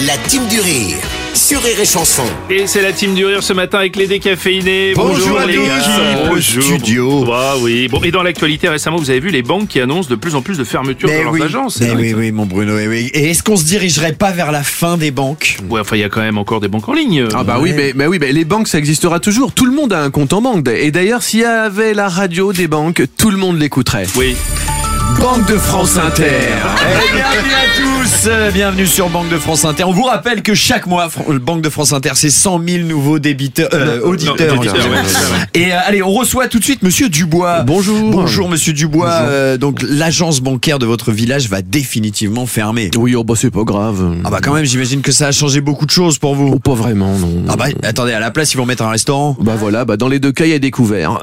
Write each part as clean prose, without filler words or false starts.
La team du rire sur Rire et Chanson. Et c'est la team du rire ce matin avec les décaféinés. Bonjour à les l'équipe, gars. au studio. Ah oui. Bon, et dans l'actualité récemment, vous avez vu les banques qui annoncent de plus en plus de fermetures dans leurs agences. Oui, mon Bruno. Oui. Et est-ce qu'on se dirigerait pas vers la fin des banques? Ouais, enfin, il y a quand même encore des banques en ligne. Ah bah oui, mais les banques, ça existera toujours. Tout le monde a un compte en banque. Et d'ailleurs, s'il y avait la radio des banques, tout le monde l'écouterait. Oui. Banque de France Inter. Bienvenue à tous, bienvenue sur Banque de France Inter. On vous rappelle que chaque mois, Banque de France Inter, c'est 100 000 nouveaux auditeurs. Et allez, on reçoit tout de suite Monsieur Dubois. Bonjour Monsieur Dubois. Donc l'agence bancaire de votre village va définitivement fermer. Oui, oh bah c'est pas grave. Ah bah quand même, j'imagine que ça a changé beaucoup de choses pour vous. Oh, pas vraiment, non. Ah bah attendez, à la place, ils vont mettre un restaurant. Bah voilà, dans les deux cas, il y a des couverts.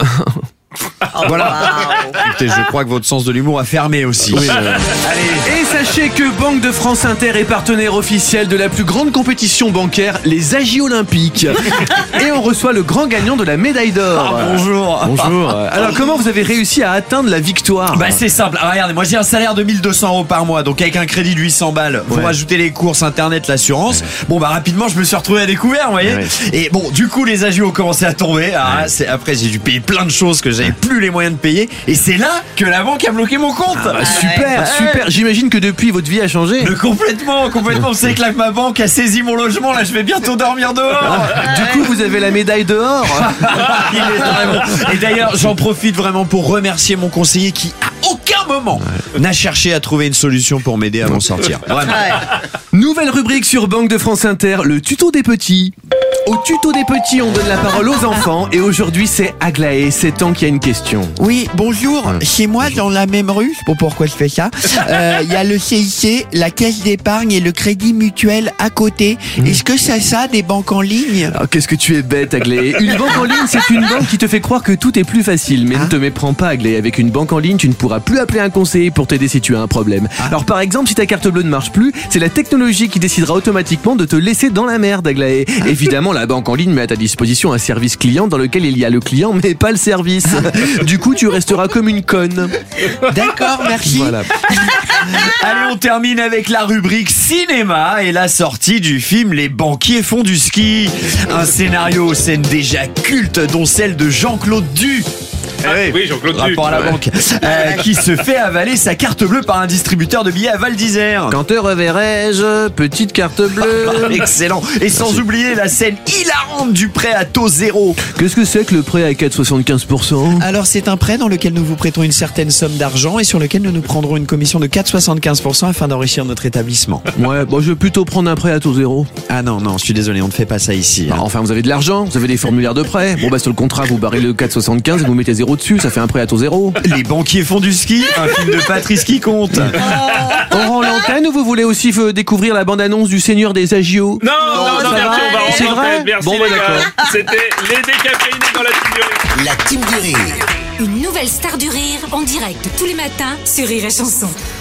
Voilà. Écoutez, je crois que votre sens de l'humour a fermé aussi. Oui, allez. Et sachez que Banque de France Inter est partenaire officiel de la plus grande compétition bancaire, les AJ Olympiques. Et on reçoit le grand gagnant de la médaille d'or. Bonjour. Alors comment vous avez réussi à atteindre la victoire? Bah c'est simple. Ah, regardez, moi j'ai un salaire de 1 200 € par mois, donc avec un crédit de 800 balles, vous rajoutez les courses internet, l'assurance. Bon bah rapidement je me suis retrouvé à découvert, vous voyez. Et bon, du coup les AJ ont commencé à tomber. Après j'ai dû payer plein de choses que j'avais plus les moyens de payer, et c'est là que la banque a bloqué mon compte. Super. J'imagine que depuis votre vie a changé. Mais complètement. Vous savez que là ma banque a saisi mon logement, là je vais bientôt dormir dehors. Du coup vous avez la médaille dehors. Il est très bon. Et d'ailleurs j'en profite vraiment pour remercier mon conseiller qui à aucun moment n'a cherché à trouver une solution pour m'aider à m'en sortir. Vraiment. Nouvelle rubrique sur Banque de France Inter, le tuto des petits. Au tuto des petits, on donne la parole aux enfants, et aujourd'hui c'est Aglaé, 7 ans, qui a une question. Oui, bonjour. Chez moi, dans la même rue, je sais pas pourquoi je fais ça, il y a le CIC, la caisse d'épargne et le crédit mutuel à côté. Est-ce que ça des banques en ligne? Alors, qu'est-ce que tu es bête, Aglaé. Une banque en ligne, c'est une banque qui te fait croire que tout est plus facile. Mais ne te méprends pas, Aglaé. Avec une banque en ligne, tu ne pourras plus appeler un conseiller pour t'aider si tu as un problème. Alors par exemple, si ta carte bleue ne marche plus, c'est la technologie qui décidera automatiquement de te laisser dans la merde, Aglaé. Évidemment, la banque en ligne met à ta disposition un service client dans lequel il y a le client mais pas le service. Du coup, tu resteras comme une conne. D'accord, merci. Voilà. Allez, on termine avec la rubrique cinéma et la sortie du film Les banquiers font du ski. Un scénario aux scènes déjà cultes, dont celle de Jean-Claude Du. Oui, Jean-Claude Du. Rapport à la banque. Qui se fait avaler sa carte bleue par un distributeur de billets à Val d'Isère. Quand te reverrai-je, petite carte bleue. Excellent. Et sans oublier la scène hilarante du prêt à taux zéro. Qu'est-ce que c'est que le prêt à 4,75%? Alors, c'est un prêt dans lequel nous vous prêtons une certaine somme d'argent et sur lequel nous prendrons une commission de 4,75% afin d'enrichir notre établissement. Ouais, je vais plutôt prendre un prêt à taux zéro. Ah non, je suis désolé, on ne fait pas ça ici. Enfin, vous avez de l'argent, vous avez des formulaires de prêt. Sur le contrat, vous barrez le 4,75 et vous mettez 0 dessus, ça fait un prêt à taux zéro. Les banquiers font du ski, un film de Patrice qui compte. On rend l'antenne ou vous voulez aussi découvrir la bande-annonce du Seigneur des Agios? Non, merci, on va C'est rendre vrai. l'antenne. Merci, Bon, les gars. d'accord. C'était les décaféinés dans la team du rire. La team du rire. Une nouvelle star du rire en direct tous les matins sur Rire et Chanson.